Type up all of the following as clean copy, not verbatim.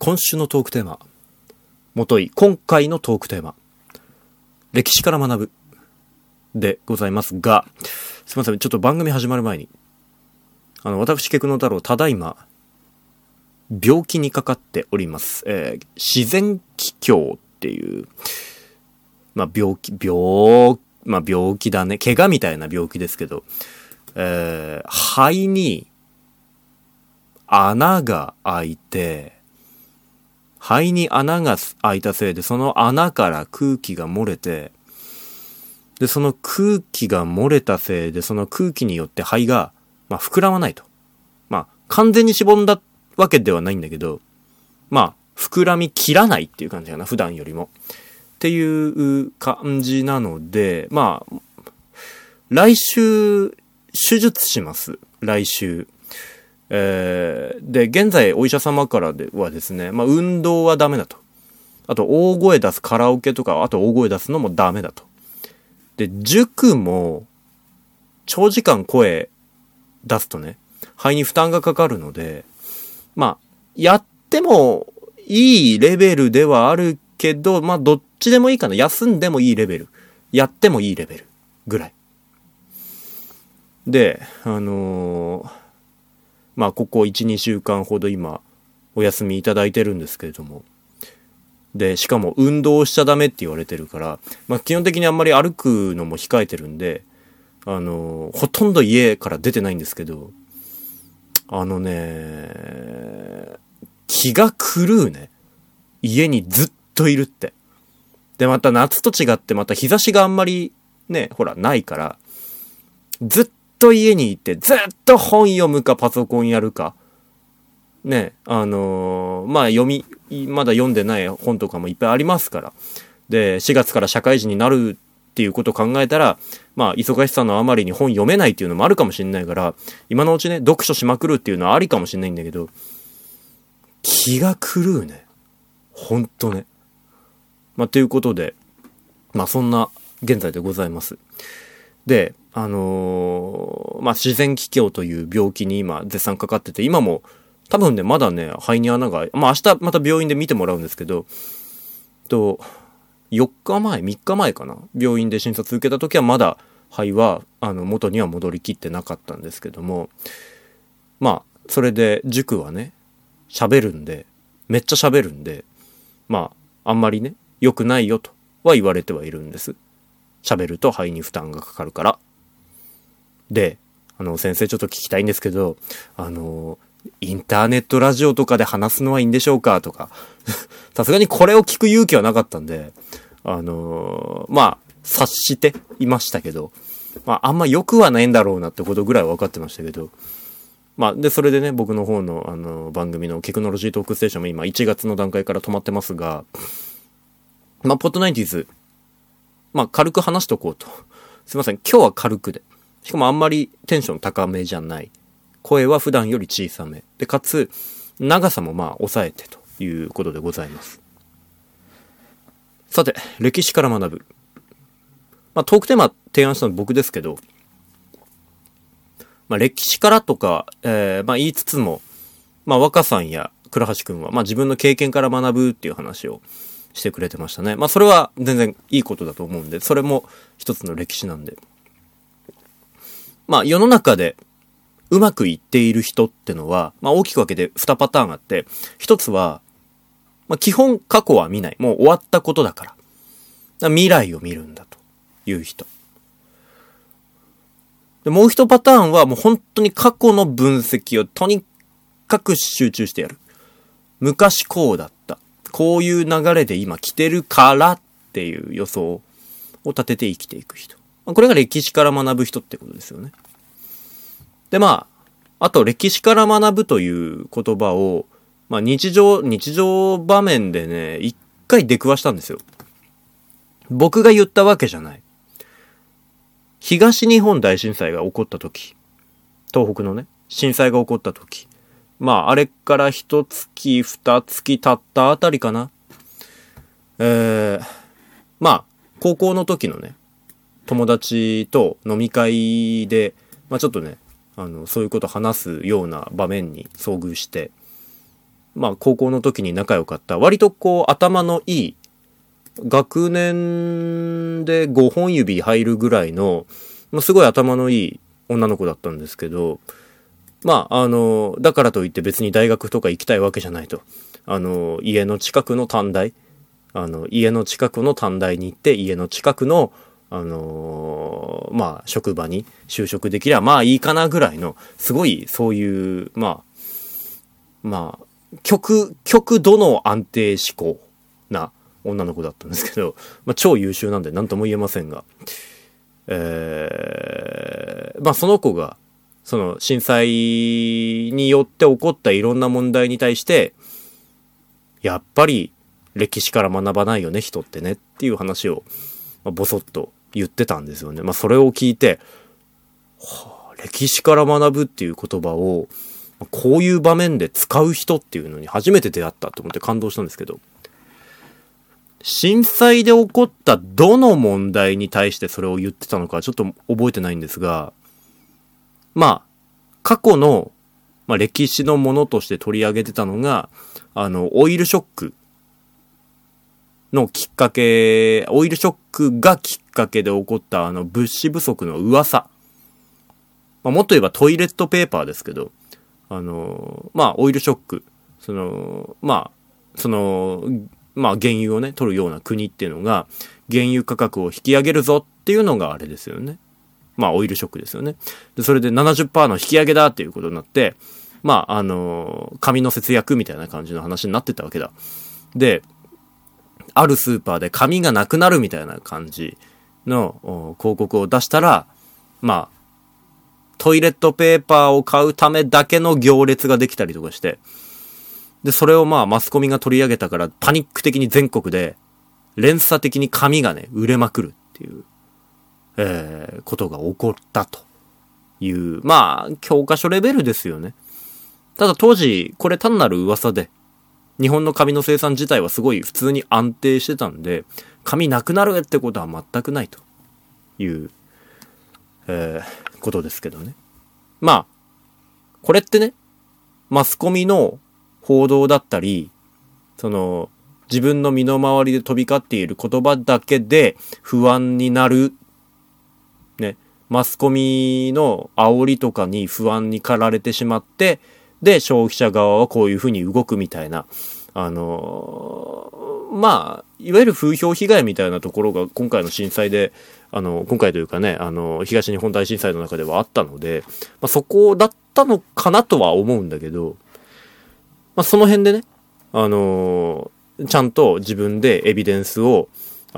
今週のトークテーマ、もとい今回のトークテーマ、歴史から学ぶでございますが、すいません、ちょっと番組始まる前に私ケクノ太郎、ただいま病気にかかっております。自然気胸っていう、病気だね、怪我みたいな病気ですけど、肺に穴が開いて、肺に穴が開いたせいで、その穴から空気が漏れて、で、その空気が漏れたせいで、その空気によって肺が、膨らまないと。完全にしぼんだわけではないんだけど、膨らみきらないっていう感じかな、普段よりも。っていう感じなので、来週、手術します。来週。で、現在お医者様からはですね、運動はダメだと。あと、大声出す、カラオケとか、あと大声出すのもダメだと。で、塾も、長時間声出すとね、肺に負担がかかるので、やってもいいレベルではあるけど、どっちでもいいかな。休んでもいいレベル。やってもいいレベル。ぐらい。で、ここ1、2週間ほど今、お休みいただいてるんですけれども。で、しかも運動しちゃダメって言われてるから、基本的にあんまり歩くのも控えてるんで、ほとんど家から出てないんですけど、気が狂うね。家にずっといるって。で、また夏と違ってまた日差しがあんまりね、ないから、ずっと家にいて、ずっと本読むかパソコンやるか。ね、まだ読んでない本とかもいっぱいありますから。で、4月から社会人になるっていうことを考えたら、忙しさのあまりに本読めないっていうのもあるかもしれないから、今のうちね、読書しまくるっていうのはありかもしれないんだけど、気が狂うね。ほんとね。ということで、そんな現在でございます。で、自然気胸という病気に今絶賛かかってて、今も多分ね、まだね、肺に穴が、明日また病院で見てもらうんですけど、3日前かな、病院で診察受けた時はまだ肺は元には戻りきってなかったんですけども、それで塾はね、めっちゃ喋るんで、あんまりね、良くないよとは言われてはいるんです。喋ると肺に負担がかかるから。で、先生ちょっと聞きたいんですけど、インターネットラジオとかで話すのはいいんでしょうかとか、さすがにこれを聞く勇気はなかったんで、察していましたけど、あんま良くはないんだろうなってことぐらいは分かってましたけど、で、それでね、僕の方の番組のテクノロジートークステーションも今1月の段階から止まってますが、ポッドナインティーズ、軽く話しとこうと。すいません、今日は軽くで。しかもあんまりテンション高めじゃない。声は普段より小さめ。で、かつ、長さも抑えてということでございます。さて、歴史から学ぶ。トークテーマ提案したの僕ですけど、歴史からとか、言いつつも、若さんや倉橋くんは、自分の経験から学ぶっていう話をしてくれてましたね。それは全然いいことだと思うんで、それも一つの歴史なんで。世の中でうまくいっている人ってのは、大きく分けて2パターンあって、一つは、基本過去は見ない。もう終わったことだから。未来を見るんだという人。で、もう一パターンはもう本当に過去の分析をとにかく集中してやる。昔こうだった。こういう流れで今来てるからっていう予想を立てて生きていく人。これが歴史から学ぶ人ってことですよね。で、あと歴史から学ぶという言葉を、日常場面でね、一回出くわしたんですよ。僕が言ったわけじゃない。東日本大震災が起こった時、東北のね、震災が起こった時、あれから一月二月経ったあたりかな。高校の時のね、友達と飲み会で、ちょっとね、そういうこと話すような場面に遭遇して、 まあ高校の時に仲良かった割とこう頭のいい学年で5本指入るぐらいのすごい頭のいい女の子だったんですけど、まあだからといって別に大学とか行きたいわけじゃないと、家の近くの短大家の近くの短大に行って家の近くのまあ職場に就職できりゃまあいいかなぐらいのすごいそういうまあ極度の安定志向な女の子だったんですけど、まあ超優秀なんで何とも言えませんが、まあその子がその震災によって起こったいろんな問題に対してやっぱり歴史から学ばないよね人ってねっていう話をボソッと言ってたんですよね。まあそれを聞いて、歴史から学ぶっていう言葉をこういう場面で使う人っていうのに初めて出会ったと思って感動したんですけど、震災で起こったどの問題に対してそれを言ってたのかちょっと覚えてないんですが、まあ過去の、歴史のものとして取り上げてたのがオイルショックのきっかけ、オイルショックがきっかけで起こった物資不足の噂、もっと言えばトイレットペーパーですけど、オイルショック原油をね取るような国っていうのが原油価格を引き上げるぞっていうのがあれですよね。オイルショックですよね。でそれで 70% の引き上げだっていうことになって、紙の節約みたいな感じの話になってたわけだ。であるスーパーで紙がなくなるみたいな感じの広告を出したら、トイレットペーパーを買うためだけの行列ができたりとかして、でそれをマスコミが取り上げたからパニック的に全国で連鎖的に紙がね売れまくるっていう、ことが起こったという、教科書レベルですよね。ただ当時これ単なる噂で、日本の紙の生産自体はすごい普通に安定してたんで、紙なくなるってことは全くないという、ことですけどね。これってね、マスコミの報道だったり、自分の身の回りで飛び交っている言葉だけで不安になる、ね、マスコミの煽りとかに不安に駆られてしまって、で、消費者側はこういうふうに動くみたいな、いわゆる風評被害みたいなところが今回の震災で、今回というかね、東日本大震災の中ではあったので、そこだったのかなとは思うんだけど、その辺でね、ちゃんと自分でエビデンスを、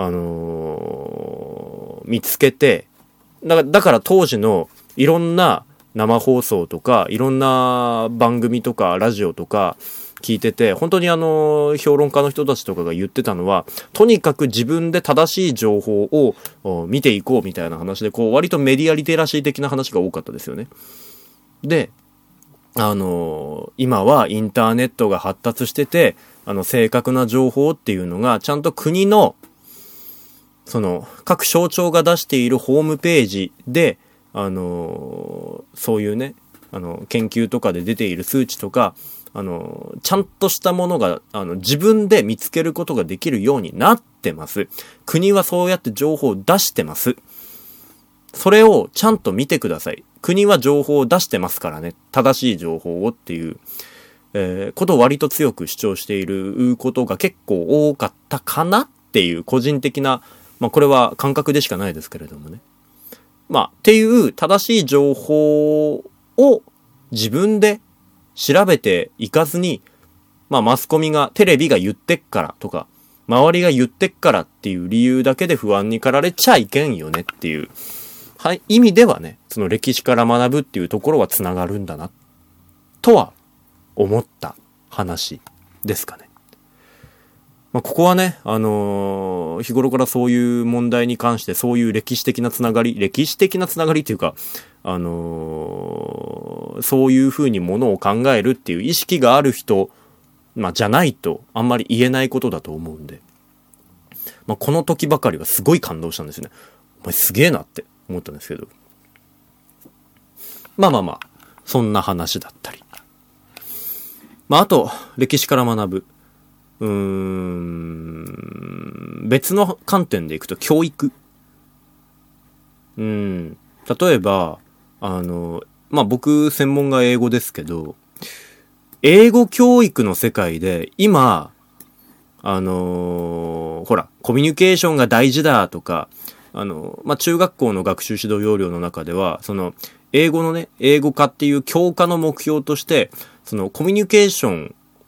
見つけて、だから当時のいろんな生放送とかいろんな番組とかラジオとか聞いてて、本当に評論家の人たちとかが言ってたのは、とにかく自分で正しい情報を見ていこうみたいな話で、割とメディアリテラシー的な話が多かったですよね。で、今はインターネットが発達してて、正確な情報っていうのがちゃんと国の各省庁が出しているホームページでそういうね研究とかで出ている数値とかちゃんとしたものが自分で見つけることができるようになってます。国はそうやって情報を出してます。それをちゃんと見てください。国は情報を出してますからね、正しい情報をっていう、ことを割と強く主張していることが結構多かったかなっていう個人的な、これは感覚でしかないですけれどもね。っていう正しい情報を自分で調べていかずに、マスコミが、テレビが言ってっからとか、周りが言ってっからっていう理由だけで不安に駆られちゃいけんよねっていう、意味ではね、その歴史から学ぶっていうところはつながるんだな、とは思った話ですかね。ここはね、日頃からそういう問題に関して、そういう歴史的なつながりっていうか、そういうふうにものを考えるっていう意識がある人、じゃないとあんまり言えないことだと思うんで、この時ばかりはすごい感動したんですよね。お前すげえなって思ったんですけど。そんな話だったり。 あと、歴史から学ぶ。別の観点でいくと教育。例えば、僕専門が英語ですけど、英語教育の世界で今、ほら、コミュニケーションが大事だとか、中学校の学習指導要領の中では、英語のね、英語化っていう教科の目標として、コミュニケーショ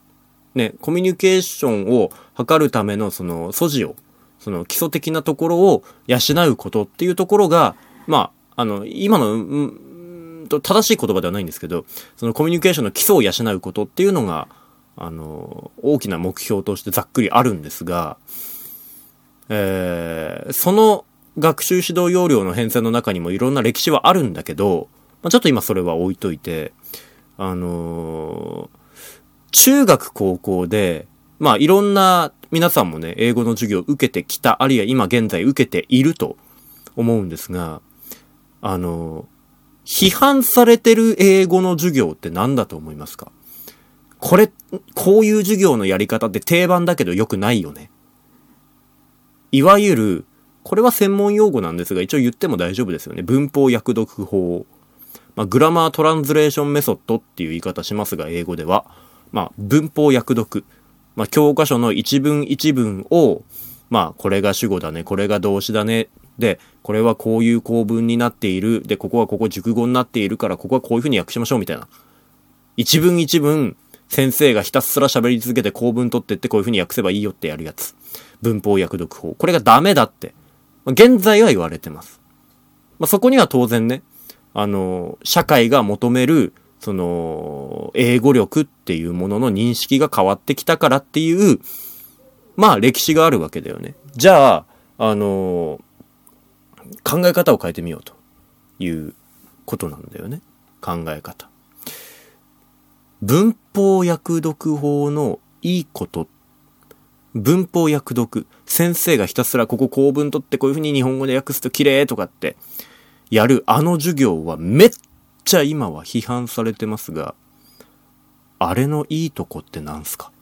ンを図るための素地を、基礎的なところを養うことっていうところが、今の、正しい言葉ではないんですけど、コミュニケーションの基礎を養うことっていうのが、大きな目標としてざっくりあるんですが、その学習指導要領の編成の中にもいろんな歴史はあるんだけど、ちょっと今それは置いといて、中学高校で、いろんな皆さんもね、英語の授業を受けてきた、あるいは今現在受けていると思うんですが、批判されてる英語の授業って何だと思いますか？こういう授業のやり方って定番だけど良くないよね。いわゆる、これは専門用語なんですが、一応言っても大丈夫ですよね。文法訳読法。グラマートランスレーションメソッドっていう言い方しますが、英語では。文法訳読。教科書の一文一文を、これが主語だね、これが動詞だね。で、これはこういう構文になっている。で、ここ熟語になっているから、ここはこういう風に訳しましょうみたいな。一文一文、先生がひたすら喋り続けて構文取ってってこういう風に訳せばいいよってやるやつ。文法訳読法。これがダメだって。現在は言われてます。そこには当然ね、社会が求める、英語力っていうものの認識が変わってきたからっていう、歴史があるわけだよね。じゃあ、考え方を変えてみようということなんだよね。考え方。文法訳読法のいいこと、文法訳読、先生がひたすらここ構文取ってこういう風に日本語で訳すと綺麗とかってやる授業はめっちゃ今は批判されてますが、あれのいいとこってなんすか？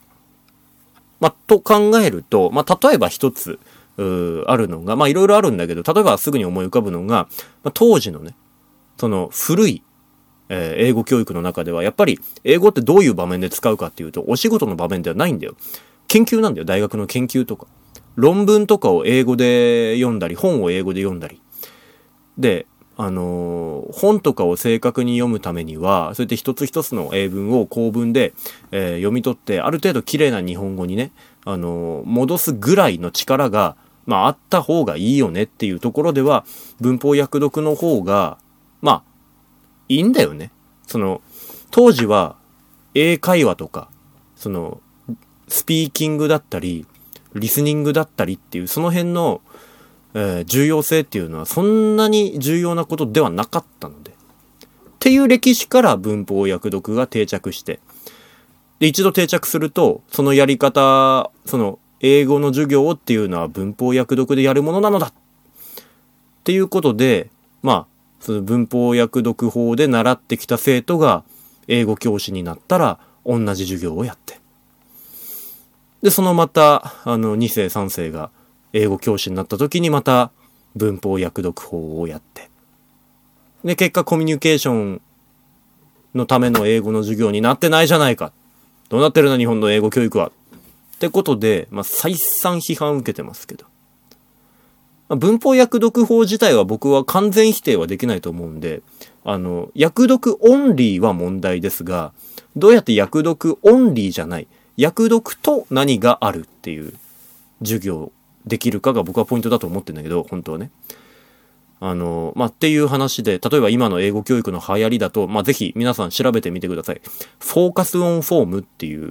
と考えると、例えば一つあるのが、いろいろあるんだけど、例えばすぐに思い浮かぶのが、当時のね、古い英語教育の中ではやっぱり英語ってどういう場面で使うかっていうと、お仕事の場面ではないんだよ。研究なんだよ。大学の研究とか論文とかを英語で読んだり、本を英語で読んだりで、本とかを正確に読むためには、そうやって一つ一つの英文を構文で、読み取って、ある程度綺麗な日本語にね、戻すぐらいの力が、あった方がいいよねっていうところでは、文法訳読の方が、いいんだよね。当時は、英会話とか、スピーキングだったり、リスニングだったりっていう、その辺の、重要性っていうのはそんなに重要なことではなかったので。っていう歴史から文法訳読が定着して。で、一度定着すると、そのやり方、英語の授業っていうのは文法訳読でやるものなのだっていうことで、その文法訳読法で習ってきた生徒が英語教師になったら同じ授業をやって。で、そのまた、2世3世が英語教師になった時にまた文法訳読法をやって。で、結果コミュニケーションのための英語の授業になってないじゃないか。どうなってるの日本の英語教育は。ってことで、再三批判を受けてますけど。文法訳読法自体は僕は完全否定はできないと思うんで、訳読オンリーは問題ですが、どうやって訳読オンリーじゃない、訳読と何があるっていう授業できるかが僕はポイントだと思ってるんだけど、本当はね。っていう話で、例えば今の英語教育の流行りだと、ぜひ皆さん調べてみてください。フォーカスオンフォームっていう、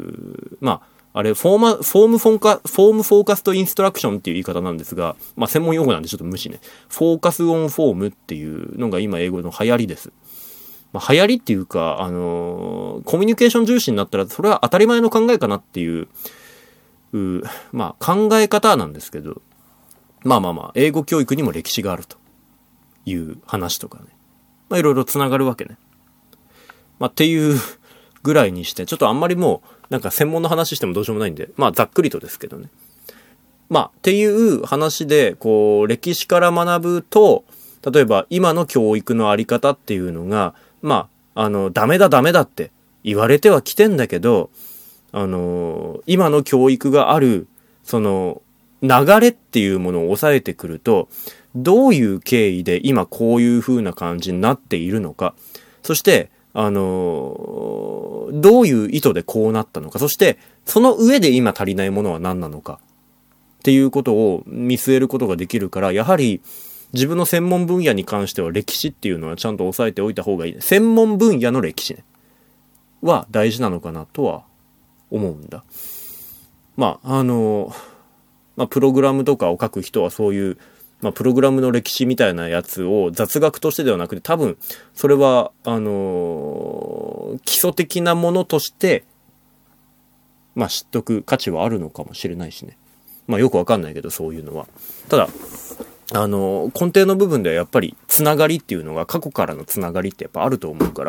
あれ、フォームフォーカストインストラクションっていう言い方なんですが、専門用語なんでちょっと無視ね。フォーカスオンフォームっていうのが今英語の流行りです。流行りっていうか、コミュニケーション重視になったら、それは当たり前の考えかなっていう、考え方なんですけど、英語教育にも歴史があるという話とかね。いろいろつながるわけね。っていうぐらいにして、ちょっとあんまりもうなんか専門の話してもどうしようもないんで、まあざっくりとですけどね。まあっていう話で、こう歴史から学ぶと、例えば今の教育のあり方っていうのが、まあダメだって言われてはきてんだけど、今の教育があるその流れっていうものを抑えてくると、どういう経緯で今こういう風な感じになっているのか、そしてどういう意図でこうなったのか、そしてその上で今足りないものは何なのかっていうことを見据えることができるから、やはり自分の専門分野に関しては歴史っていうのはちゃんと押さえておいた方がいい。専門分野の歴史ねは大事なのかなとは思うんだ。まあプログラムとかを書く人はそういう、プログラムの歴史みたいなやつを雑学としてではなくて、多分それは基礎的なものとして知っとく価値はあるのかもしれないしね。よくわかんないけど、そういうのは。ただ根底の部分ではやっぱりつながりっていうのが、過去からのつながりってやっぱあると思うから、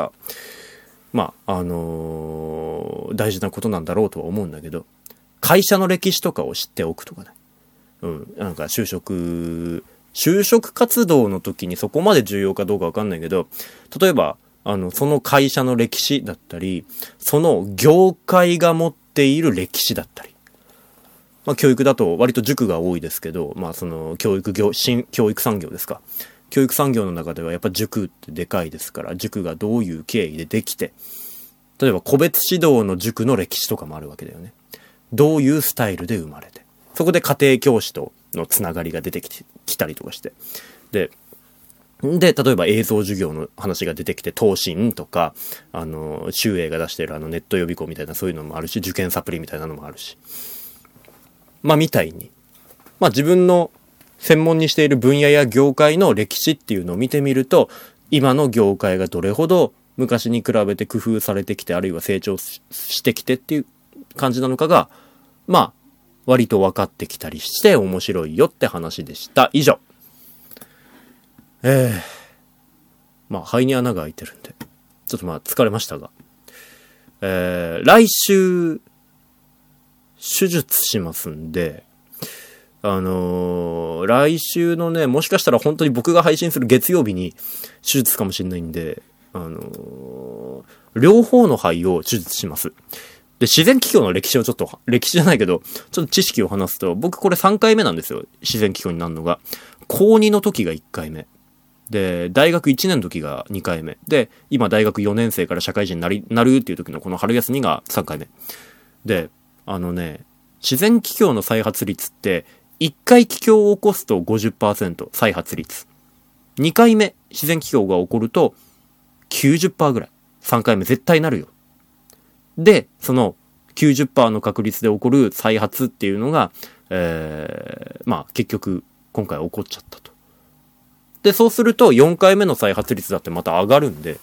大事なことなんだろうとは思うんだけど、会社の歴史とかを知っておくとかね。なんか就職活動の時にそこまで重要かどうかわかんないけど、例えばその会社の歴史だったり、その業界が持っている歴史だったり、教育だと割と塾が多いですけど、その教育産業ですか。教育産業の中ではやっぱ塾ってでかいですから、塾がどういう経緯でできて、例えば個別指導の塾の歴史とかもあるわけだよね。どういうスタイルで生まれて、そこで家庭教師とのつながりが出てきたりとかして、で例えば映像授業の話が出てきて、東進とか秀英が出してるネット予備校みたいなそういうのもあるし、受験サプリみたいなのもあるし、みたいに自分の専門にしている分野や業界の歴史っていうのを見てみると、今の業界がどれほど昔に比べて工夫されてきて、あるいは成長してきてっていう感じなのかが割と分かってきたりして面白いよって話でした。以上。肺に穴が開いてるんでちょっと疲れましたが、来週手術しますんで、来週のね、もしかしたら本当に僕が配信する月曜日に手術かもしれないんで、両方の肺を手術します。で、自然気胸の歴史をちょっと、歴史じゃないけど、ちょっと知識を話すと、僕これ3回目なんですよ。自然気胸になるのが。高2の時が1回目。で、大学1年の時が2回目。で、今大学4年生から社会人になるっていう時のこの春休みが3回目。で、自然気胸の再発率って、1回気胸を起こすと 50% 再発率。2回目自然気胸が起こると 90% ぐらい。3回目絶対なるよ。で、その 90% の確率で起こる再発っていうのが、結局今回起こっちゃったと。で、そうすると4回目の再発率だってまた上がるんで、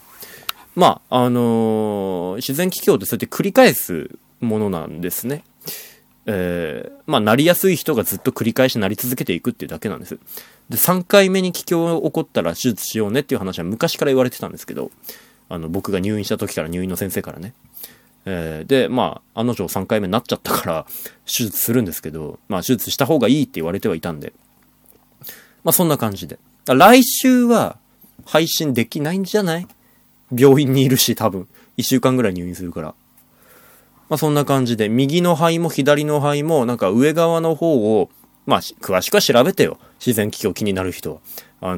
自然気胸ってそうやって繰り返すものなんですね。なりやすい人がずっと繰り返しなり続けていくっていうだけなんです。で、3回目に気胸起こったら手術しようねっていう話は昔から言われてたんですけど、僕が入院した時から、入院の先生からね。で、女3回目になっちゃったから手術するんですけど、手術した方がいいって言われてはいたんで、そんな感じで。来週は配信できないんじゃない？病院にいるし、多分1週間ぐらい入院するから。そんな感じで、右の肺も左の肺もなんか上側の方を詳しくは調べてよ。自然気胸気になる人は。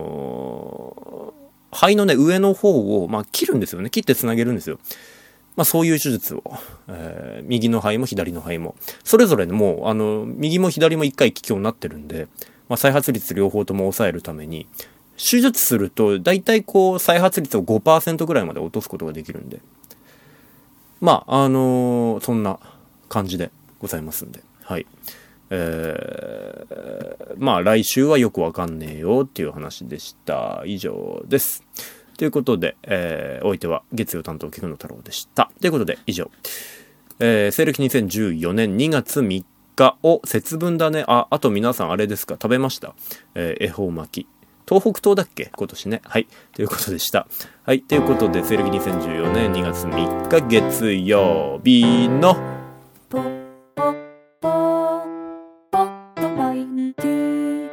肺のね、上の方を切るんですよね。切ってつなげるんですよ。そういう手術を、右の肺も左の肺もそれぞれもう右も左も1回気胸になってるんで、再発率両方とも抑えるために手術するとだいたい再発率を 5% ぐらいまで落とすことができるんで、そんな感じでございますんで、はい。来週はよくわかんねえよっていう話でした。以上です。ということで、お相手は月曜担当菊野太郎でした。ということで以上、西暦2014年2月3日を節分だね。あと皆さんあれですか、食べました？恵方巻き。 東北東だっけ今年ね。はい。ということでした。はい。ということで、西暦2014年2月3日月曜日の